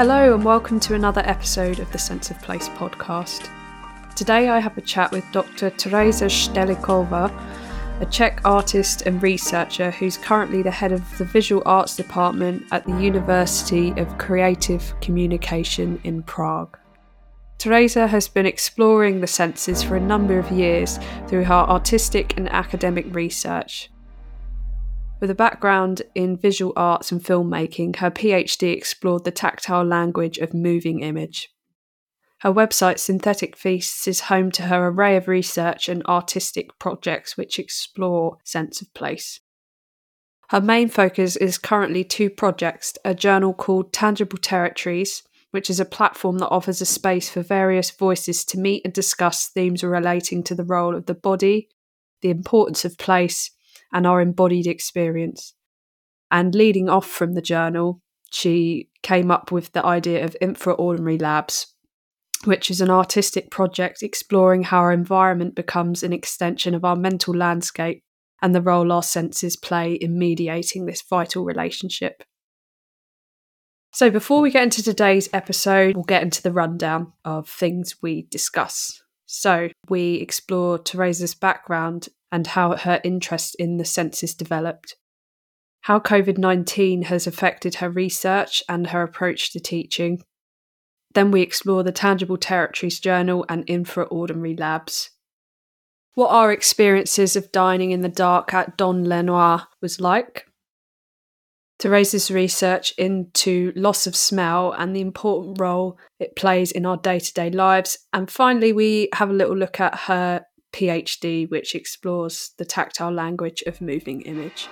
Hello and welcome to another episode of the Sense of Place podcast. Today I have a chat with Dr. Tereza Stelikova, a Czech artist and researcher who's currently the head of the Visual Arts Department at the University of Creative Communication in Prague. Tereza has been exploring the senses for a number of years through her artistic and academic research. With a background in visual arts and filmmaking, her PhD explored the tactile language of moving image. Her website, Synthetic Feasts, is home to her array of research and artistic projects which explore sense of place. Her main focus is currently two projects, a journal called Tangible Territories, which is a platform that offers a space for various voices to meet and discuss themes relating to the role of the body, the importance of place, and our embodied experience. And leading off from the journal, she came up with the idea of Infraordinary Labs, which is an artistic project exploring how our environment becomes an extension of our mental landscape and the role our senses play in mediating this vital relationship. So before we get into today's episode, we'll get into the rundown of things we discuss. So we explore Tereza's background and how her interest in the senses developed, how COVID-19 has affected her research and her approach to teaching. Then we explore the Tangible Territories Journal and Infraordinary Labs. What our experiences of dining in the dark at Don Lenoir was like. Tereza's research into loss of smell and the important role it plays in our day-to-day lives. And finally, we have a little look at her PhD, which explores the tactile language of moving image.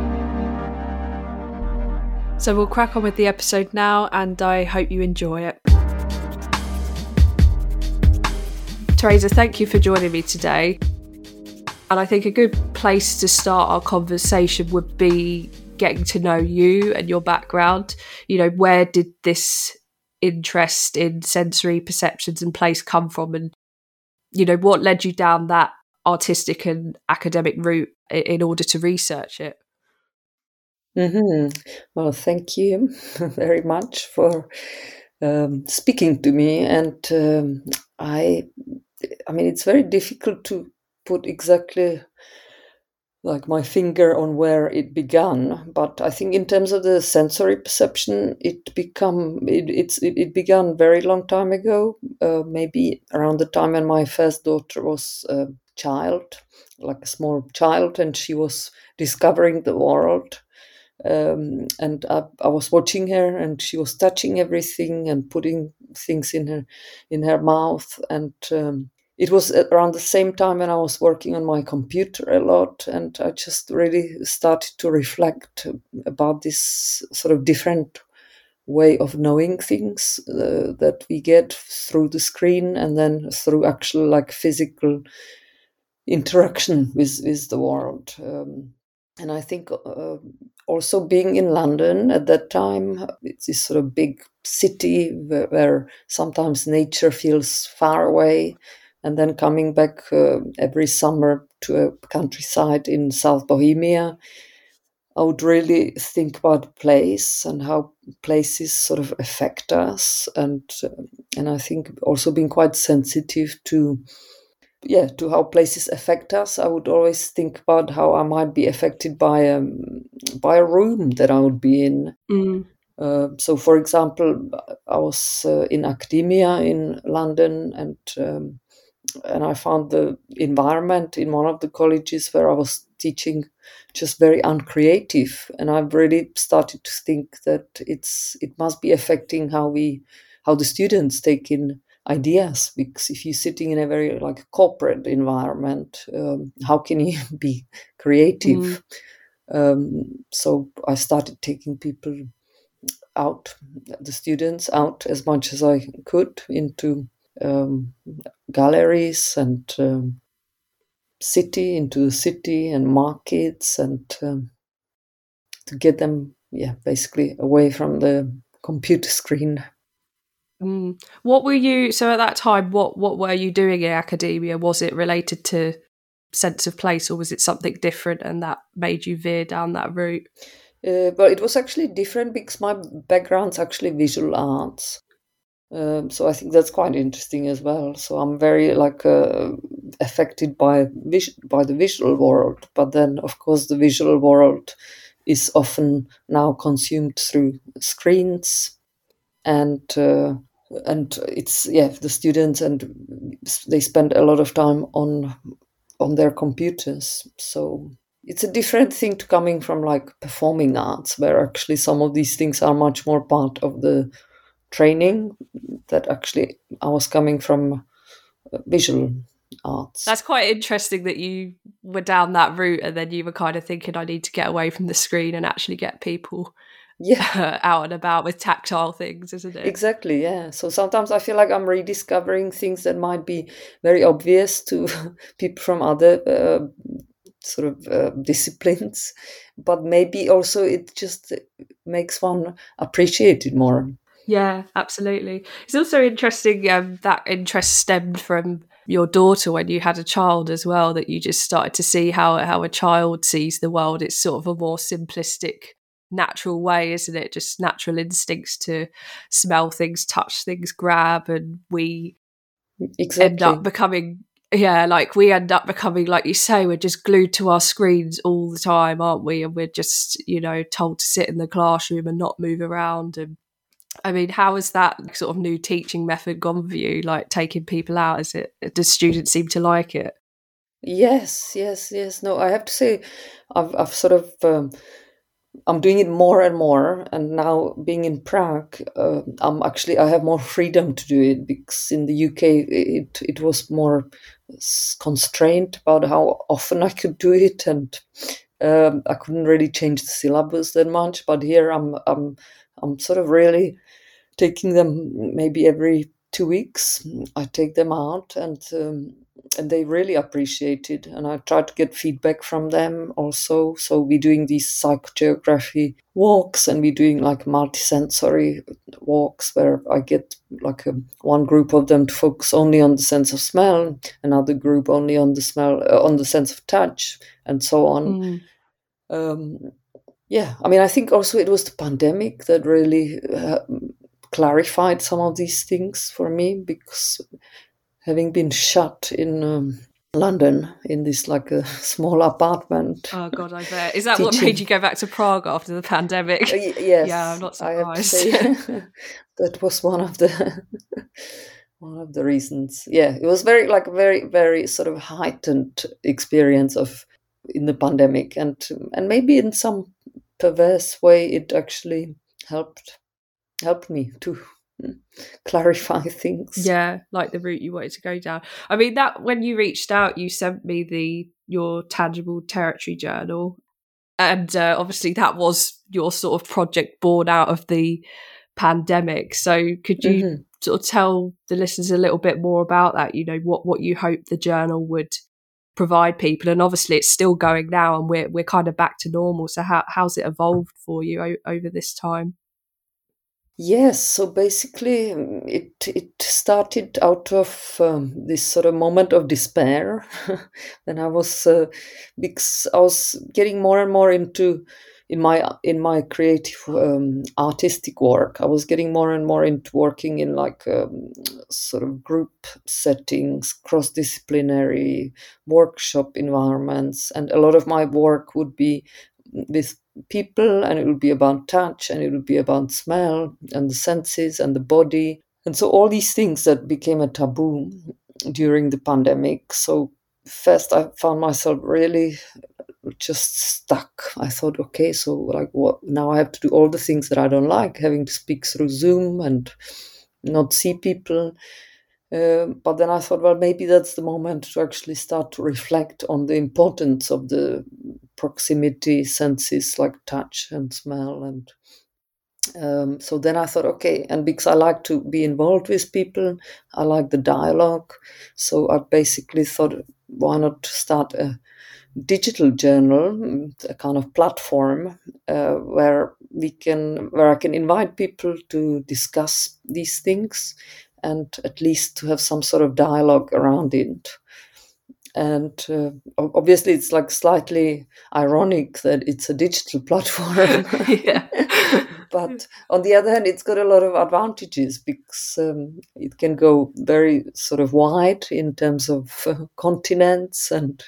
So we'll crack on with the episode now, and I hope you enjoy it. Tereza, thank you for joining me today. And I think a good place to start our conversation would be getting to know you and your background. You know, where did this interest in sensory perceptions and place come from? And you know, what led you down that artistic and academic route in order to research it? Well, thank you very much for speaking to me. And I mean, it's very difficult to put exactly like my finger on where it began, but I think in terms of the sensory perception, it began very long time ago, maybe around the time when my first daughter was a child, like a small child, and she was discovering the world. And I was watching her, and she was touching everything and putting things in her mouth, and it was around the same time when I was working on my computer a lot, and I just really started to reflect about this sort of different way of knowing things that we get through the screen and then through actual like physical interaction with the world. And I think also being in London at that time, it's this sort of big city where sometimes nature feels far away. And then coming back every summer to a countryside in South Bohemia, I would really think about place and how places sort of affect us. And I think also being quite sensitive to how places affect us. I would always think about how I might be affected by a room that I would be in. So, for example, I was in academia in London, and I found the environment in one of the colleges where I was teaching just very uncreative, and I've really started to think that it must be affecting how the students take in ideas, because if you're sitting in a very like corporate environment, how can you be creative? So I started taking people out, the students out as much as I could into galleries and into the city and markets, and to get them basically away from the computer screen. What were you, so at that time, what were you doing in academia? Was it related to sense of place, or was it something different and that made you veer down that route? But it was actually different because my background's actually visual arts. So I think that's quite interesting as well. So I'm very affected by the visual world, but then of course the visual world is often now consumed through screens, and it's the students, and they spend a lot of time on their computers. So it's a different thing to coming from like performing arts, where actually some of these things are much more part of the training, that actually I was coming from visual arts. That's quite interesting that you were down that route and then you were kind of thinking, I need to get away from the screen and actually get people out and about with tactile things, isn't it? Exactly, yeah. So sometimes I feel like I'm rediscovering things that might be very obvious to people from other disciplines, but maybe also it just makes one appreciate it more. Yeah, absolutely. It's also interesting that interest stemmed from your daughter when you had a child as well, that you just started to see how a child sees the world. It's sort of a more simplistic, natural way, isn't it? Just natural instincts to smell things, touch things, grab, and we end up becoming like you say, we're just glued to our screens all the time, aren't we? And we're just, told to sit in the classroom and not move around. And I mean, how has that sort of new teaching method gone for you? Like taking people out, does students seem to like it? Yes. No, I have to say, I've sort of I'm doing it more and more, and now being in Prague, I have more freedom to do it, because in the UK it was more constrained about how often I could do it, and I couldn't really change the syllabus that much. But here I'm sort of really taking them maybe every 2 weeks. I take them out, and they really appreciate it. And I try to get feedback from them also. So we're doing these psychogeography walks, and we're doing like multisensory walks where I get like one group of them to focus only on the sense of smell, another group only on the smell, on the sense of touch, and so on. Yeah, I mean, I think also it was the pandemic that really clarified some of these things for me, because having been shut in London in this like a small apartment. Oh God, I bet. Is that teaching. What made you go back to Prague after the pandemic? Yes. Yeah, I'm not surprised. I have to say that was one of the reasons. Yeah, it was very, very sort of heightened experience of in the pandemic, and maybe in some perverse way it actually helped me to clarify things. Yeah, like the route you wanted to go down. I mean, that when you reached out, you sent me your Tangible Territory journal, and obviously that was your sort of project born out of the pandemic. So could you sort of tell the listeners a little bit more about that? What you hope the journal would provide people, and obviously it's still going now, and we're kind of back to normal. So how's it evolved for you over this time? Yes, so basically it started out of this sort of moment of despair when I was because I was getting more and more into in my creative artistic work. I was getting more and more into working in like sort of group settings, cross-disciplinary workshop environments, and a lot of my work would be with people, and it would be about touch, and it would be about smell and the senses and the body, and so all these things that became a taboo during the pandemic. So first I found myself really just stuck. I thought, okay, so like what now? I have to do all the things that I don't like, having to speak through Zoom and not see people. But then I thought, well, maybe that's the moment to actually start to reflect on the importance of the proximity senses like touch and smell. And so then I thought, okay, and because I like to be involved with people, I like the dialogue. So I basically thought, why not start a digital journal, a kind of platform where I can invite people to discuss these things, and at least to have some sort of dialogue around it. And obviously it's like slightly ironic that it's a digital platform. Yeah. But on the other hand, it's got a lot of advantages because it can go very sort of wide in terms of continents, and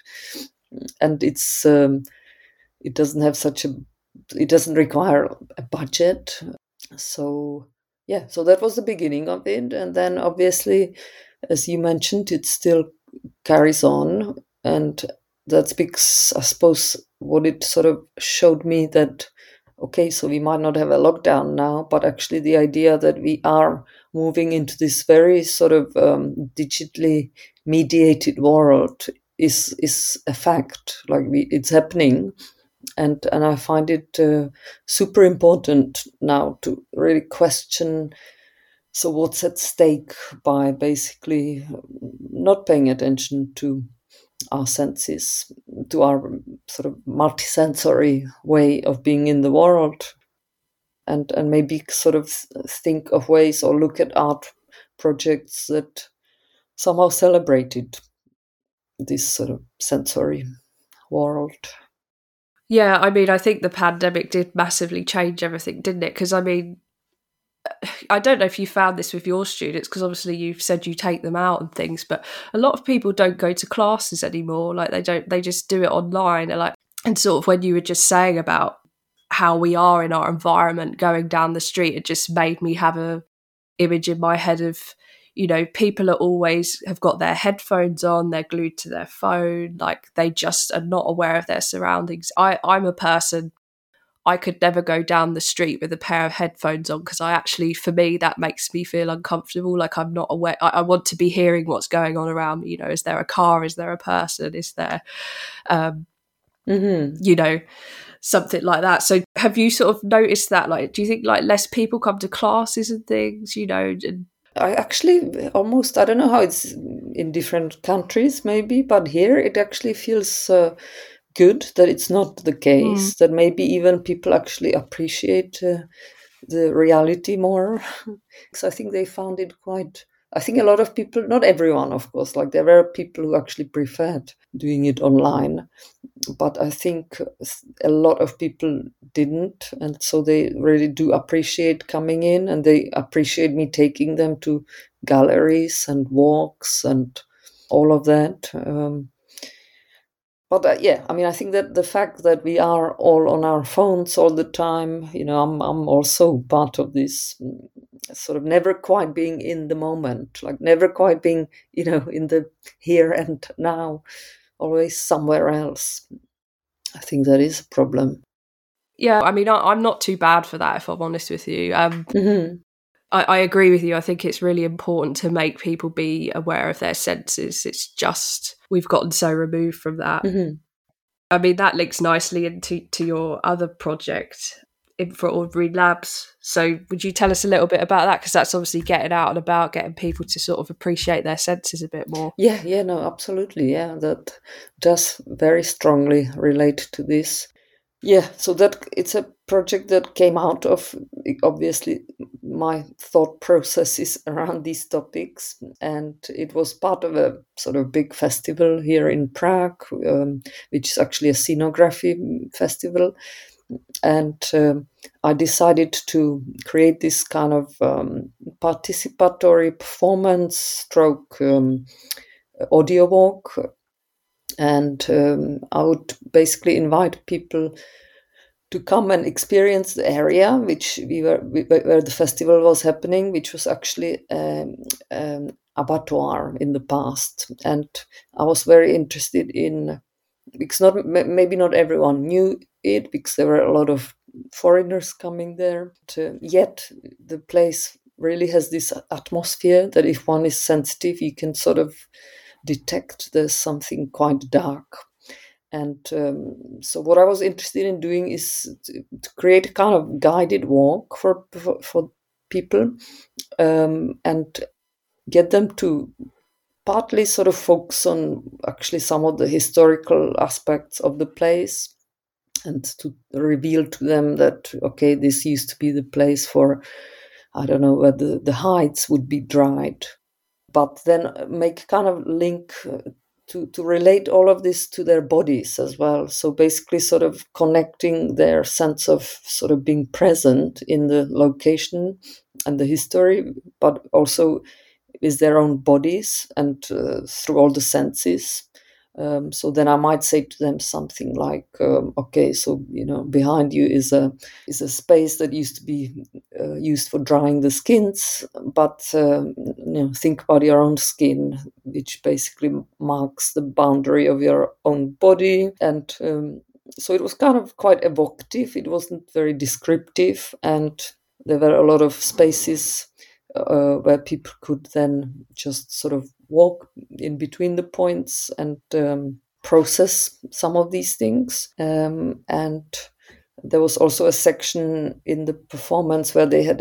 it doesn't have it doesn't require a budget. So yeah, so that was the beginning of it, and then obviously, as you mentioned, it still carries on, and that's because I suppose what it sort of showed me that okay, so we might not have a lockdown now, but actually the idea that we are moving into this very sort of digitally mediated world is a fact. Like it's happening, and I find it super important now to really question. So what's at stake by basically not paying attention to our senses, to our sort of multisensory way of being in the world, and maybe sort of think of ways or look at art projects that somehow celebrated this sort of sensory world. Yeah, I mean, I think the pandemic did massively change everything, didn't it? Because I mean, I don't know if you found this with your students, because obviously you've said you take them out and things, but a lot of people don't go to classes anymore. Like they just do it online. And sort of when you were just saying about how we are in our environment going down the street, it just made me have a image in my head of, people are always have got their headphones on, they're glued to their phone, like they just are not aware of their surroundings. I'm a person, I could never go down the street with a pair of headphones on, because for me, that makes me feel uncomfortable. Like I'm not aware. I want to be hearing what's going on around me. Is there a car? Is there a person? Is there, something like that? So have you sort of noticed that? Like, do you think like less people come to classes and things, and I actually almost, I don't know how it's in different countries maybe, but here it actually feels good that it's not the case, that maybe even people actually appreciate the reality more. So I think they found it quite, I think a lot of people, not everyone of course, like there were people who actually preferred doing it online, but I think a lot of people didn't, and so they really do appreciate coming in, and they appreciate me taking them to galleries and walks and all of that. But yeah, I mean, I think that the fact that we are all on our phones all the time, I'm also part of this sort of never quite being in the moment, like never quite being, in the here and now, always somewhere else. I think that is a problem. yeah, I mean, I'm not too bad for that, if I'm honest with you. Mm-hmm. I agree with you. I think it's really important to make people be aware of their senses. It's just we've gotten so removed from that. Mm-hmm. I mean, that links nicely into your other project, Infraordinary Labs. So would you tell us a little bit about that? Because that's obviously getting out and about, getting people to sort of appreciate their senses a bit more. Yeah, no, absolutely. Yeah, that does very strongly relate to this. Yeah, so that it's a project that came out of obviously my thought processes around these topics, and it was part of a sort of big festival here in Prague, which is actually a scenography festival, and I decided to create this kind of participatory performance stroke audio walk, and I would basically invite people to come and experience the area where the festival was happening, which was actually abattoir in the past. And I was very interested in, because maybe not everyone knew it, because there were a lot of foreigners coming there, yet the place really has this atmosphere that if one is sensitive, you can sort of detect there's something quite dark. And so what I was interested in doing is to create a kind of guided walk for people, and get them to partly sort of focus on actually some of the historical aspects of the place, and to reveal to them that, okay, this used to be the place for, I don't know, where the hides would be dried, but then make kind of link to relate all of this to their bodies as well. So basically sort of connecting their sense of sort of being present in the location and the history, but also with their own bodies and through all the senses. So then I might say to them something like, okay, so behind you is a space that used to be used for drying the skins, but think about your own skin, which basically marks the boundary of your own body. And so it was kind of quite evocative. It wasn't very descriptive, and there were a lot of spaces where people could then just sort of walk in between the points and process some of these things. And there was also a section in the performance where they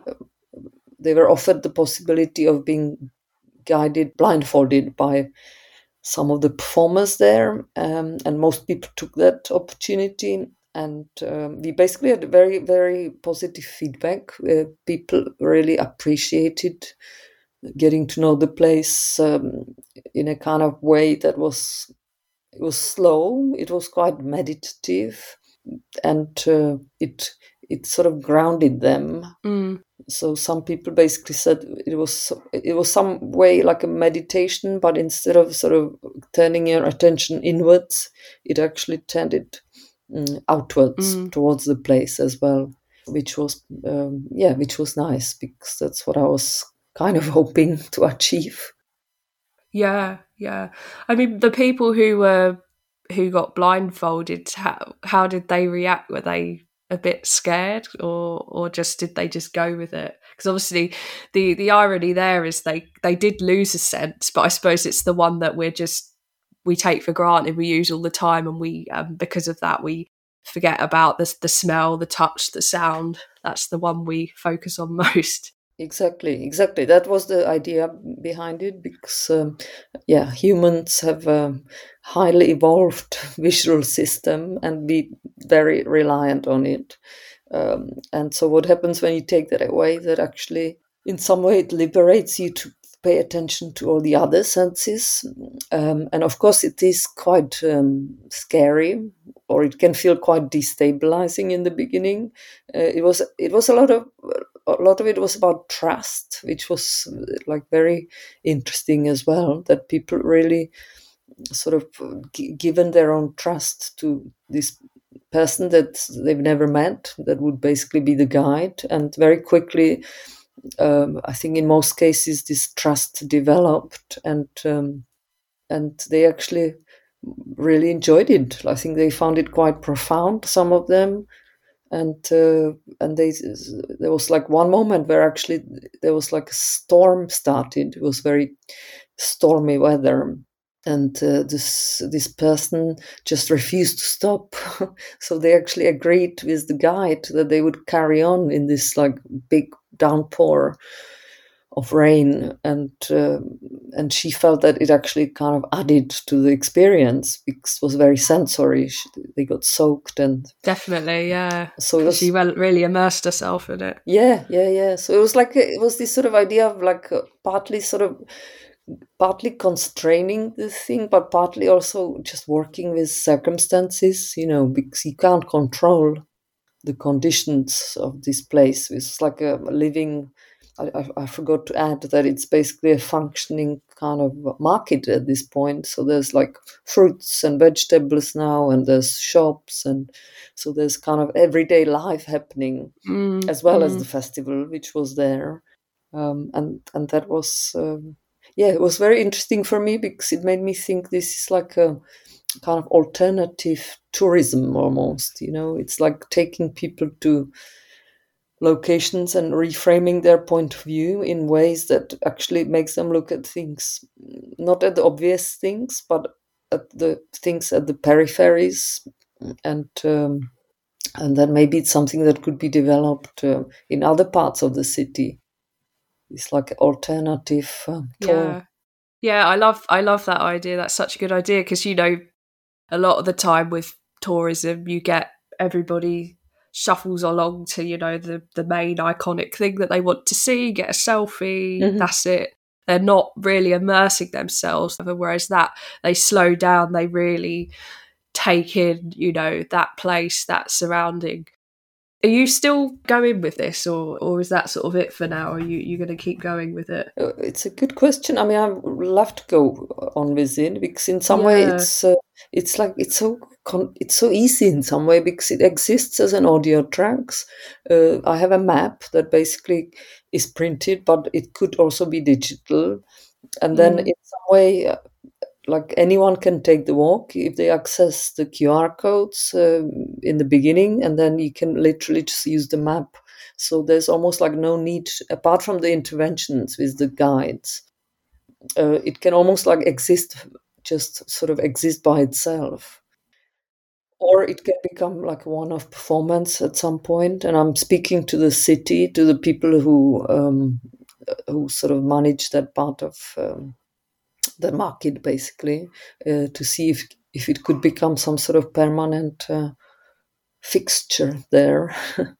were offered the possibility of being guided blindfolded by some of the performers there, and most people took that opportunity. And we basically had very, very positive feedback. People really appreciated getting to know the place in a kind of way that was slow. It was quite meditative, and it sort of grounded them. So some people basically said it was some way like a meditation, but instead of sort of turning your attention inwards, it actually tended outwards towards the place as well, which was nice, because that's what I was kind of hoping to achieve. Yeah. I mean, the people who got blindfolded, how did they react? Were they a bit scared, or just did they just go with it? Because obviously the irony there is they did lose a sense, but I suppose it's the one that we take for granted, we use all the time, and we because of that we forget about the smell, the touch, the sound. That's the one we focus on most. Exactly. That was the idea behind it, because humans have a highly evolved visual system and be very reliant on it. And so what happens when you take that away, that actually in some way it liberates you to pay attention to all the other senses. And of course it is quite scary, or it can feel quite destabilizing in the beginning. It was a lot of it was about trust, which was like very interesting as well, that people really sort of given their own trust to this person that they've never met, that would basically be the guide. And very quickly, I think in most cases, this trust developed, and they actually really enjoyed it. I think they found it quite profound, some of them. And there was like one moment where actually there was like a storm started. It was very stormy weather, and this person just refused to stop. So they actually agreed with the guide that they would carry on in this like big downpour of rain, and she felt that it actually kind of added to the experience, because it was very sensory. They got soaked, and definitely, yeah. So she really immersed herself in it. Yeah. So it was like it was this sort of idea of like partly constraining the thing, but partly also just working with circumstances, because you can't control the conditions of this place. It's like a living. I forgot to add that it's basically a functioning kind of market at this point. So there's like fruits and vegetables now, and there's shops, and so there's kind of everyday life happening, as well as the festival, which was there. And that was, it was very interesting for me, because it made me think this is like a kind of alternative tourism almost. It's like taking people to locations and reframing their point of view in ways that actually makes them look at things, not at the obvious things, but at the things at the peripheries, and then maybe it's something that could be developed in other parts of the city. It's like alternative tour. Yeah, I love that idea. That's such a good idea, because a lot of the time with tourism, you get everybody shuffles along to the main iconic thing that they want to see, get a selfie, that's it. they're not really immersing themselves, whereas that they slow down, they really take in, that place, that surrounding. Are you still going with this, or is that sort of it for now? Are you going to keep going with it? It's a good question. I mean, I would love to go on with it because in some way it's like it's so easy in some way because it exists as an audio tracks. I have a map that basically is printed, but it could also be digital, and then in some way. Like anyone can take the walk if they access the QR codes in the beginning, and then you can literally just use the map. So there's almost like no need, apart from the interventions with the guides, it can almost like just sort of exist by itself. Or it can become like a one-off performance at some point. And I'm speaking to the city, to the people who sort of manage that part of the market, basically, to see if it could become some sort of permanent fixture there.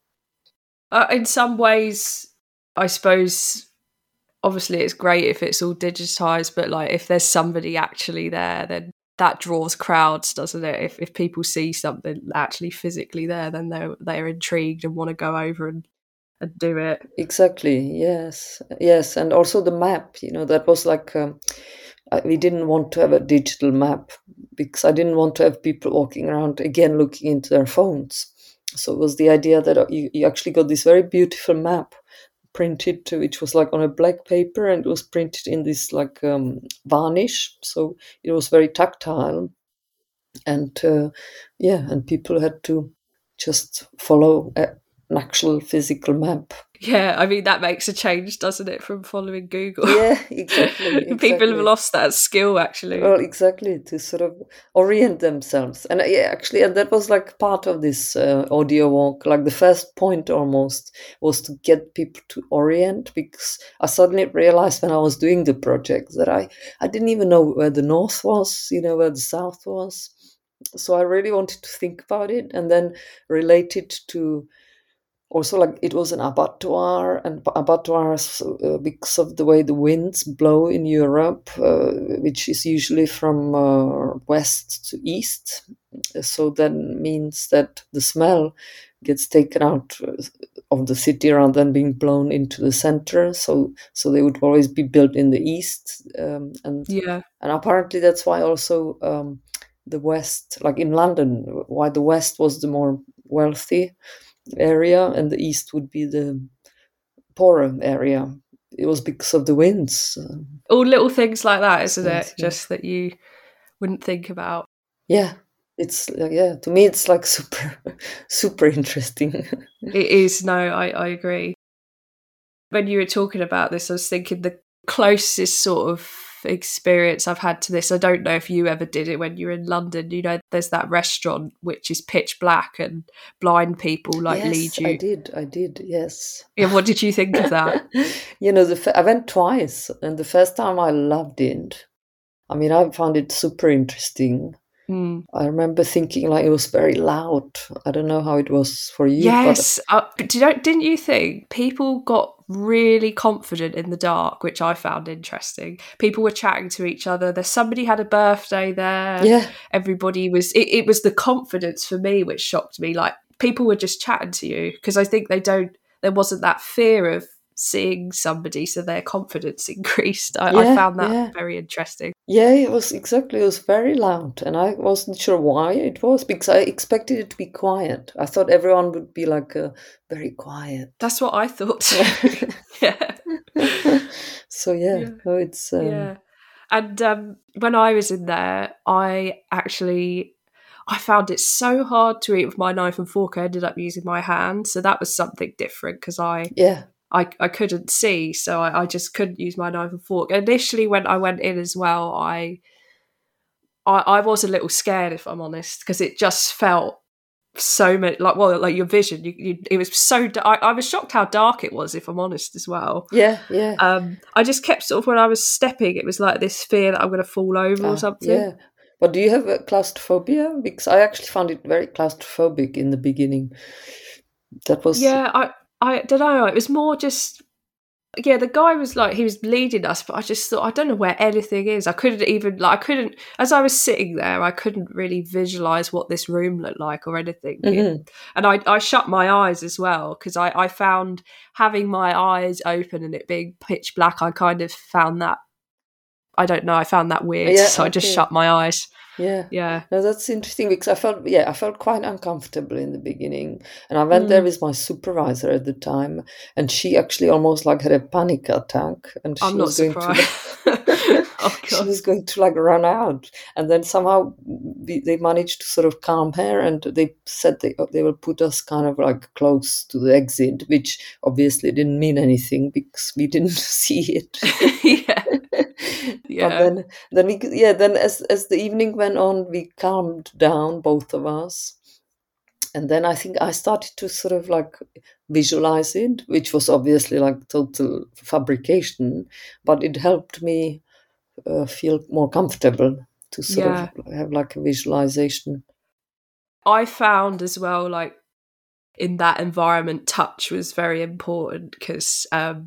In some ways, I suppose, obviously it's great if it's all digitized, but like if there's somebody actually there, then that draws crowds, doesn't it? If people see something actually physically there, then they're intrigued and want to go over and do it. Exactly. Yes. And also the map, that was like we didn't want to have a digital map because I didn't want to have people walking around again looking into their phones. So it was the idea that you actually got this very beautiful map printed to, which was like on a black paper, and it was printed in this like varnish, so it was very tactile, and and people had to just follow an actual physical map. Yeah, I mean, that makes a change, doesn't it, from following Google? Yeah, exactly. People have lost that skill, actually. Well, exactly, to sort of orient themselves. And and that was like part of this audio walk. Like the first point almost was to get people to orient, because I suddenly realized when I was doing the project that I didn't even know where the north was, where the south was. So I really wanted to think about it and then relate it to also, like, it was an abattoir, and abattoirs, because of the way the winds blow in Europe, which is usually from west to east. So that means that the smell gets taken out of the city rather than being blown into the center. So they would always be built in the east, and apparently that's why also the west, like in London, why the west was the more wealthy area and the east would be the poorer area. It was because of the winds. All little things like that, isn't it? Yeah. Just that you wouldn't think about. Yeah, it's to me it's like super interesting. It is. No, I agree. When you were talking about this, I was thinking the closest sort of experience I've had to this, I don't know if you ever did it when you were in London, there's that restaurant which is pitch black and blind people lead you. I did, yes. Yeah, what did you think of that? I went twice, and the first time I loved it. I mean, I found it super interesting. I remember thinking like it was very loud. I don't know how it was for you. Yes, but didn't you think people got really confident in the dark, which I found interesting? People were chatting to each other. Somebody had a birthday there. Yeah, everybody was. It was the confidence for me which shocked me. Like people were just chatting to you because I think there wasn't that fear of seeing somebody, so their confidence increased. I found that very interesting. Yeah, it was very loud, and I wasn't sure why it was, because I expected it to be quiet. I thought everyone would be like very quiet. That's what I thought. Yeah. So it's and when I was in there, I found it so hard to eat with my knife and fork. I ended up using my hand, so that was something different because I couldn't see, so I just couldn't use my knife and fork. Initially, when I went in as well, I was a little scared, if I'm honest, because it just felt so much like your vision. It was so dark. I was shocked how dark it was, if I'm honest, as well. Yeah. I just kept sort of, when I was stepping, it was like this fear that I'm going to fall over or something. Yeah. But do you have claustrophobia? Because I actually found it very claustrophobic in the beginning. That was I don't know. It was more just Yeah, the guy was like, he was leading us, but I just thought, I don't know where anything is. I couldn't even, like, as I was sitting there, I couldn't really visualize what this room looked like or anything. Mm-hmm. And I shut my eyes as well, because I found having my eyes open and it being pitch black, I kind of found that, I don't know, I found that weird. Yeah, So I just okay. shut my eyes. Yeah. Yeah. No, that's interesting because I felt quite uncomfortable in the beginning. And I went there with my supervisor at the time, and she actually almost like had a panic attack, and I'm not surprised. Oh, she God. was going to like run out. And then somehow they managed to sort of calm her, and they said they will put us kind of like close to the exit, which obviously didn't mean anything because we didn't see it. Yeah. But then as the evening went on, we calmed down, both of us. And then I think I started to sort of like visualize it, which was obviously like total fabrication, but it helped me feel more comfortable to sort of have like a visualization. I found as well, like, in that environment, touch was very important, because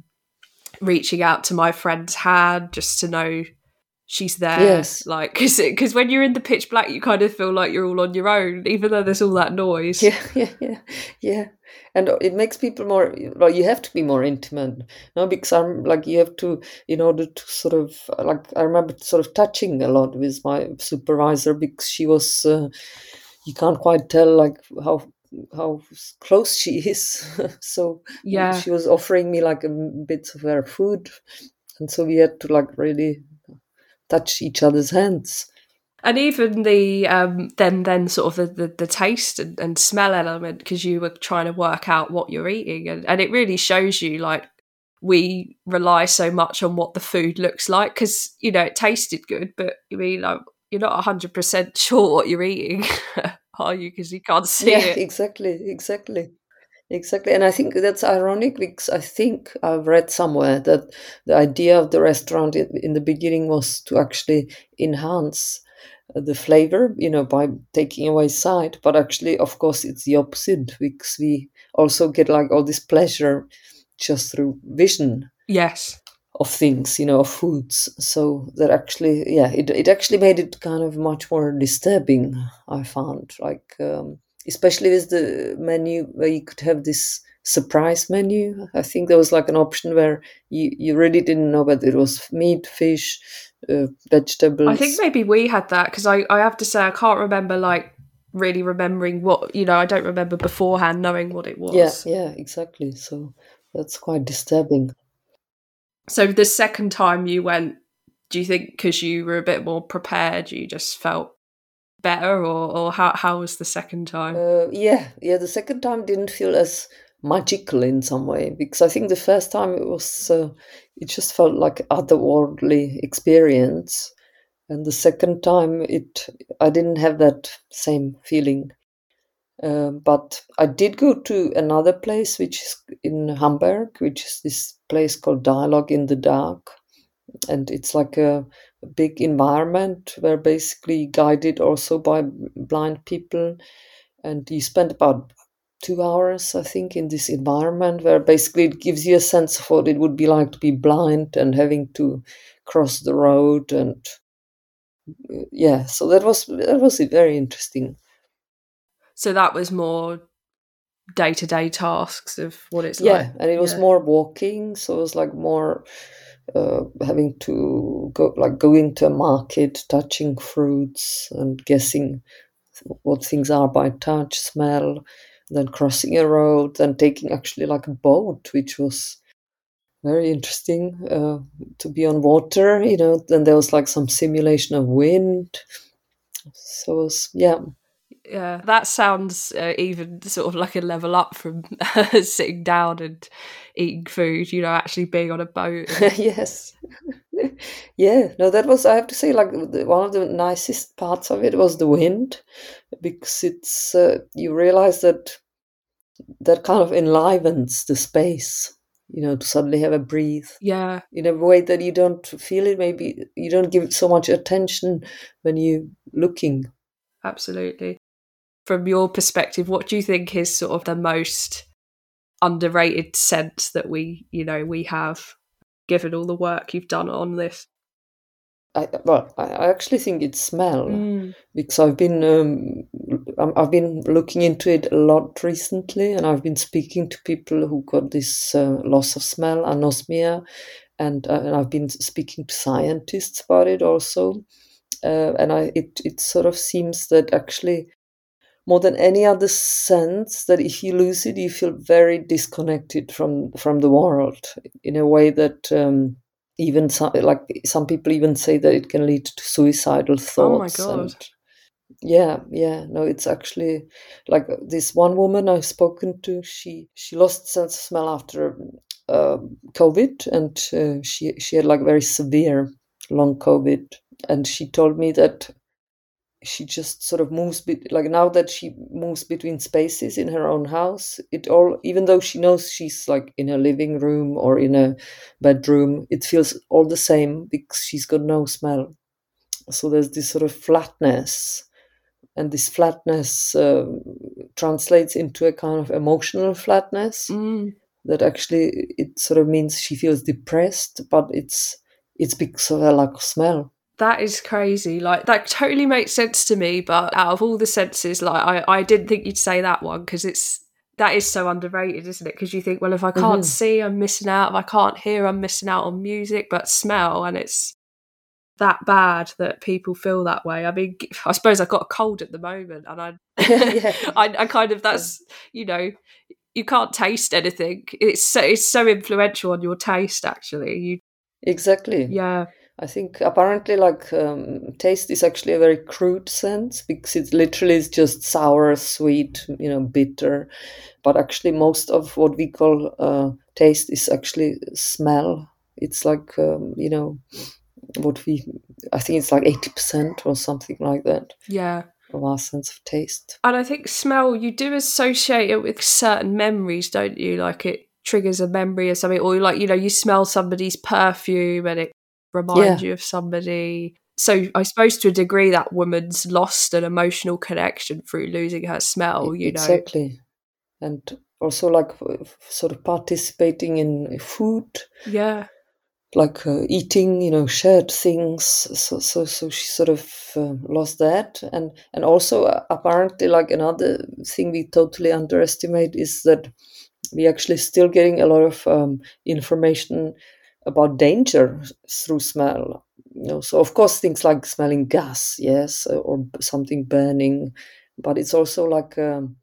reaching out to my friend's hand just to know she's there. Yes. Like, because when you're in the pitch black, you kind of feel like you're all on your own, even though there's all that noise. Yeah. And it makes people more, well, you have to be more intimate, no? Because I'm like, you have to, in order to sort of, like, I remember sort of touching a lot with my supervisor, because she was, you can't quite tell like how close she is. So Yeah. she was offering me like a bit of her food, and so we had to like really touch each other's hands. And even the then sort of the taste and smell element, because you were trying to work out what you're eating, and it really shows you, like, we rely so much on what the food looks like, because, you know, it tasted good, but I mean, like, you're not 100% sure what you're eating, are you? Because you can't see it. Exactly. And I think that's ironic, because I think I've read somewhere that the idea of the restaurant in the beginning was to actually enhance the flavor, you know, by taking away sight. But actually, of course, it's the opposite, because we also get like all this pleasure just through vision. Yes. Of things, you know, of foods. So that actually, it actually made it kind of much more disturbing, I found. Like, especially with the menu where you could have this surprise menu. I think there was like an option where you really didn't know whether it was meat, fish, vegetables. I think maybe we had that, because I have to say, I can't remember, like, really remembering what, you know, I don't remember beforehand knowing what it was. Yeah, exactly. So that's quite disturbing. So the second time you went, do you think because you were a bit more prepared, you just felt better, or how was the second time? The second time didn't feel as magical in some way, because I think the first time it just felt like otherworldly experience, and the second time I didn't have that same feeling. But I did go to another place, which is in Hamburg, which is this place called Dialogue in the Dark. And it's like a big environment where basically guided also by blind people. And you spend about 2 hours, I think, in this environment where basically it gives you a sense of what it would be like to be blind and having to cross the road. And so that was very interesting. So that was more day-to-day tasks of what it's like. Yeah, and it was more walking, so it was like more having to go into a market, touching fruits and guessing what things are by touch, smell, then crossing a road, then taking actually like a boat, which was very interesting to be on water, you know. Then there was like some simulation of wind. So it was, Yeah, that sounds even sort of like a level up from sitting down and eating food, you know, actually being on a boat. Yes. Yeah, no, that was, I have to say, like one of the nicest parts of it was the wind, because it's you realize that kind of enlivens the space, you know, to suddenly have a breathe. Yeah. In a way that you don't feel it, maybe you don't give it so much attention when you're looking. Absolutely. From your perspective, what do you think is sort of the most underrated sense that we have, given all the work you've done on this? I actually think it's smell, because I've been looking into it a lot recently, and I've been speaking to people who got this loss of smell, anosmia, and I've been speaking to scientists about it also, and it sort of seems that actually more than any other sense, that if you lose it, you feel very disconnected from the world in a way that. Even some people even say that it can lead to suicidal thoughts. Oh my God. And no, it's actually like this one woman I've spoken to. She lost sense of smell after COVID, and she had like very severe long COVID, and she told me that she just sort of moves like now that she moves between spaces in her own house, it all, even though she knows she's like in a living room or in a bedroom, it feels all the same because she's got no smell. So there's this sort of flatness, and this flatness translates into a kind of emotional flatness that actually it sort of means she feels depressed, but it's because of her lack of smell. That is crazy. Like, that totally makes sense to me, but out of all the senses, like, I didn't think you'd say that one, because that is so underrated, isn't it? Because you think, well, if I can't see, I'm missing out. If I can't hear, I'm missing out on music. But smell, and it's that bad that people feel that way. I mean, I suppose I've got a cold at the moment, and I kind of, that's, you can't taste anything. It's so influential on your taste, actually. Exactly. Yeah. I think apparently taste is actually a very crude sense, because it literally is just sour, sweet, bitter. But actually most of what we call taste is actually smell. It's like, I think it's like 80% or something like that. Yeah. Of our sense of taste. And I think smell, you do associate it with certain memories, don't you? Like, it triggers a memory or something, or like, you smell somebody's perfume and it reminds you of somebody. So I suppose to a degree that woman's lost an emotional connection through losing her smell, Exactly. And also like sort of participating in food. Yeah. Like eating, shared things. So she sort of lost that, and also apparently like another thing we totally underestimate is that we actually still getting a lot of information about danger through smell. So of course things like smelling gas, yes, or something burning, but it's also like.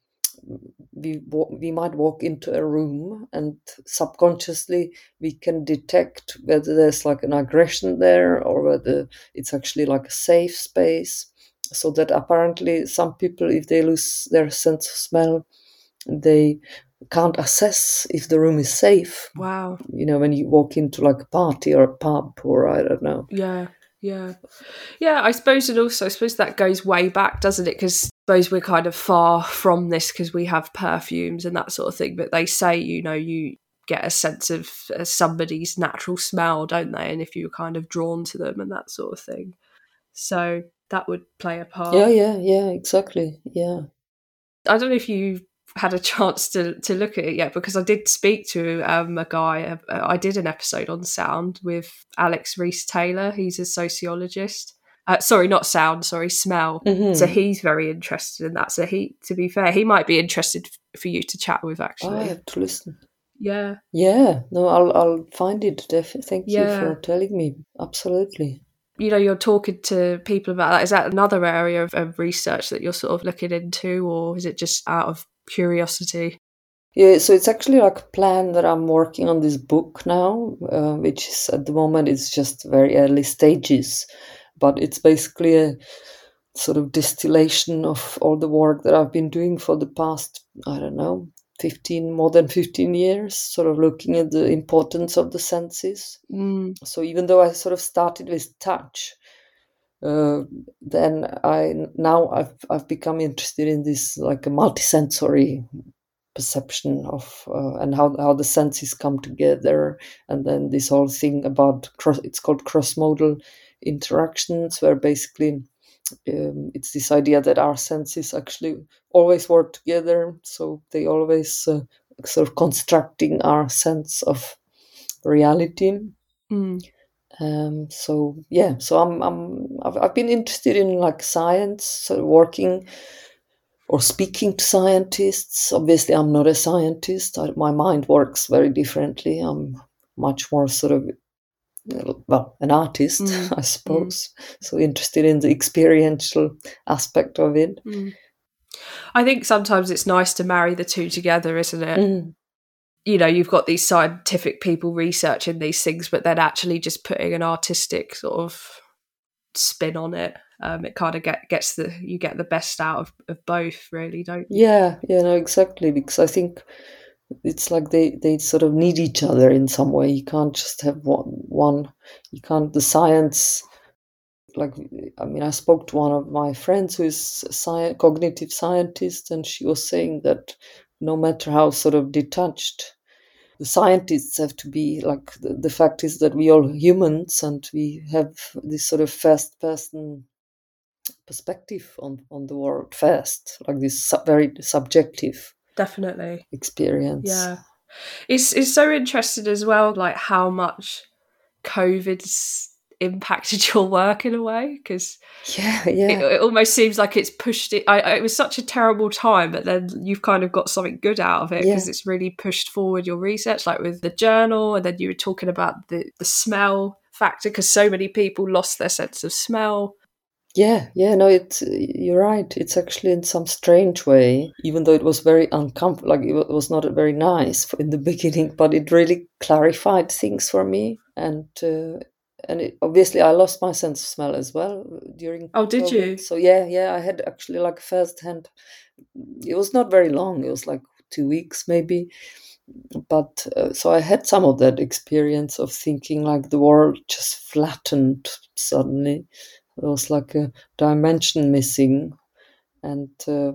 We might walk into a room and subconsciously we can detect whether there's like an aggression there or whether it's actually like a safe space. So that apparently some people, if they lose their sense of smell, they can't assess if the room is safe. Wow. When you walk into like a party or a pub or I don't know. Yeah, I suppose that goes way back, doesn't it? Because I suppose we're kind of far from this because we have perfumes and that sort of thing, but they say, you get a sense of somebody's natural smell, don't they? And if you're kind of drawn to them and that sort of thing. So that would play a part. Yeah, exactly. Yeah. I don't know if you had a chance to look at it yet, because I did speak to a guy. I did an episode on sound with Alex Rees-Taylor. He's a sociologist. Sorry, not sound. Sorry, smell. Mm-hmm. So he's very interested in that. So to be fair, he might be interested for you to chat with. Actually, I have to listen. Yeah. No, I'll find it. Definitely. Thank you for telling me. Absolutely. You're talking to people about that. Is that another area of research that you're sort of looking into, or is it just out of curiosity? Yeah, so it's actually like a plan that I'm working on this book now, which is at the moment it's just very early stages, but it's basically a sort of distillation of all the work that I've been doing for the past, I don't know, more than 15 years, sort of looking at the importance of the senses. So even though I sort of started with touch, then I've become interested in this like a multisensory perception of and how the senses come together, and then this whole thing about it's called cross-modal interactions, where basically it's this idea that our senses actually always work together, so they always sort of constructing our sense of reality. So I've been interested in like science, so working or speaking to scientists. Obviously, I'm not a scientist. My mind works very differently. I'm much more sort of, well, an artist, I suppose. So interested in the experiential aspect of it. I think sometimes it's nice to marry the two together, isn't it? You know, you've got these scientific people researching these things, but then actually just putting an artistic sort of spin on it. It kind of you get the best out of both, really, don't you? Yeah, no, exactly. Because I think it's like they sort of need each other in some way. You can't just have one. You can't. The science, like, I mean, I spoke to one of my friends who is a cognitive scientist, and she was saying that no matter how sort of detached the scientists have to be, like, the fact is that we all humans and we have this sort of first person perspective on the world first, like this very subjective Definitely experience. Yeah, it's so interesting as well, like how much COVID's impacted your work in a way, because it almost seems like it's pushed it. It was such a terrible time, but then you've kind of got something good out of it, because it's really pushed forward your research, like with the journal, and then you were talking about the smell factor, because so many people lost their sense of smell. No, you're right. It's actually in some strange way, even though it was very uncomfortable, like it was not very nice in the beginning, but it really clarified things for me. And obviously I lost my sense of smell as well during COVID. Did you? So I had actually like first hand. It was not very long. It was like 2 weeks maybe. But so I had some of that experience of thinking like the world just flattened suddenly. There was like a dimension missing, and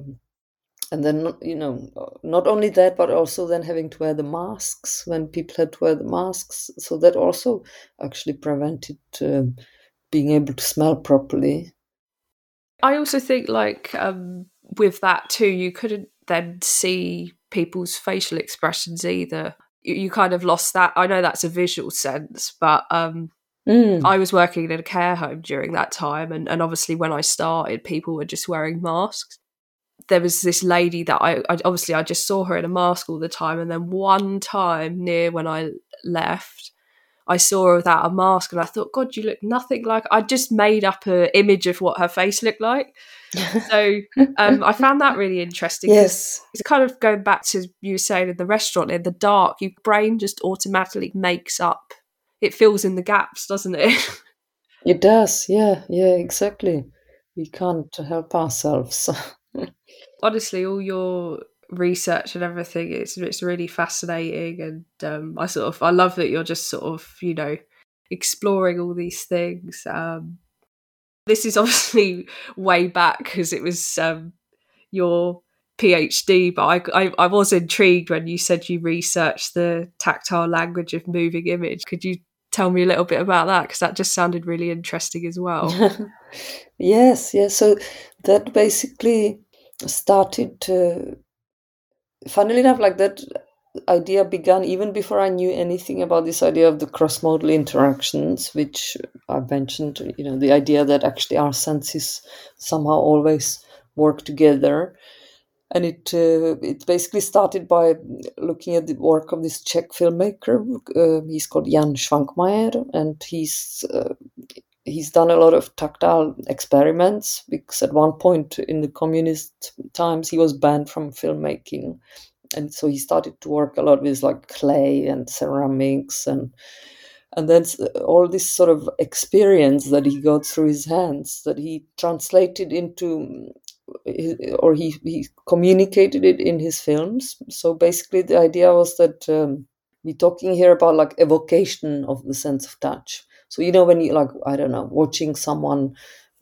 then, you know, not only that, but also then having to wear the masks when people had to wear the masks. So that also actually prevented being able to smell properly. I also think, like, with that too, you couldn't then see people's facial expressions either. You kind of lost that. I know that's a visual sense, but I was working in a care home during that time, and obviously when I started, people were just wearing masks. There was this lady that I just saw her in a mask all the time, and then one time near when I left, I saw her without a mask, and I thought, God, you look nothing like. I just made up an image of what her face looked like. So I found that really interesting. Yes, it's kind of going back to you were saying in the restaurant, in the dark, your brain just automatically makes up. It fills in the gaps, doesn't it? It does. Yeah, exactly. We can't help ourselves. Honestly, all your research and everything, it's really fascinating, and I love that you're just sort of, you know, exploring all these things. This is obviously way back because it was your PhD, but I was intrigued when you said you researched the tactile language of moving image. Could you tell me a little bit about that? Because that just sounded really interesting as well. Yes. So that basically started, funnily enough, like that idea began even before I knew anything about this idea of the cross-modal interactions, which I mentioned, you know, the idea that actually our senses somehow always work together. And it basically started by looking at the work of this Czech filmmaker. He's called Jan Švankmajer, and he's done a lot of tactile experiments, because at one point in the communist times he was banned from filmmaking, and so he started to work a lot with like clay and ceramics, and then all this sort of experience that he got through his hands, that he translated into, or he communicated it in his films. So basically the idea was that we're talking here about like evocation of the sense of touch. So, you know, when you, like, I don't know, watching someone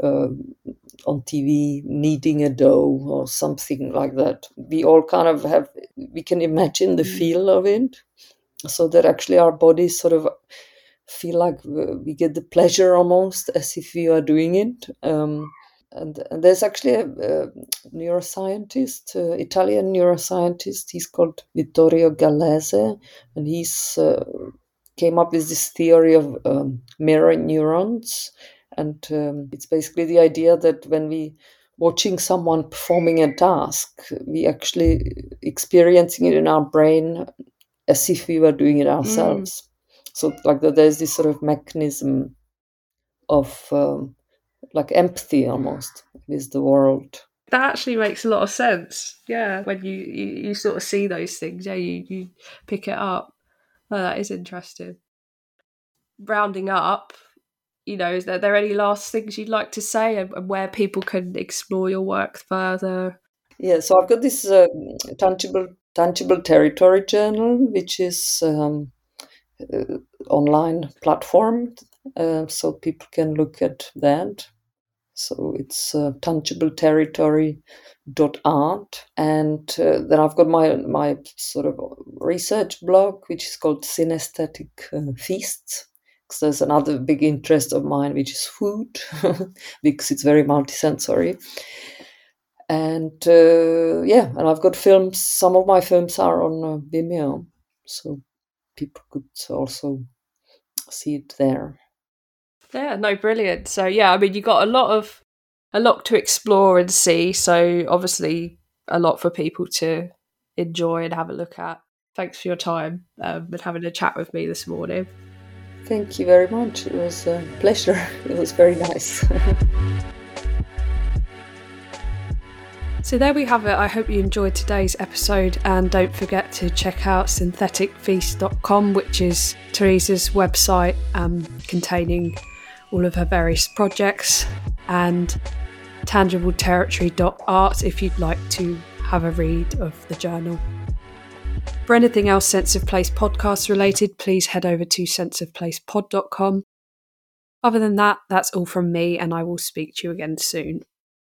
on TV kneading a dough or something like that, we all kind of we can imagine the feel of it, so that actually our bodies sort of feel like we get the pleasure almost as if we are doing it. and there's actually a neuroscientist, Italian neuroscientist. He's called Vittorio Gallese, and he's came up with this theory of mirror neurons. And it's basically the idea that when we watching someone performing a task, we actually experiencing it in our brain as if we were doing it ourselves. So like there's this sort of mechanism of like empathy almost with the world. That actually makes a lot of sense. Yeah, when you sort of see those things, yeah, you pick it up. Oh, that is interesting. Rounding up, is there any last things you'd like to say and where people can explore your work further? Yeah, so I've got this tangible territory journal, which is online platform, so people can look at that. So it's tangibleterritory.art, and then I've got my sort of research blog, which is called Synesthetic Feasts. Because there's another big interest of mine, which is food, because it's very multisensory. And and I've got films. Some of my films are on Vimeo, so people could also see it there. Yeah, no, brilliant. So yeah, I mean, you got a lot to explore and see. So obviously, a lot for people to enjoy and have a look at. Thanks for your time and having a chat with me this morning. Thank you very much. It was a pleasure. It was very nice. So there we have it. I hope you enjoyed today's episode, and don't forget to check out syntheticfeast.com, which is Teresa's website containing all of her various projects, and tangibleterritory.art if you'd like to have a read of the journal. For anything else Sense of Place podcast related, please head over to senseofplacepod.com. Other than that, that's all from me, and I will speak to you again soon.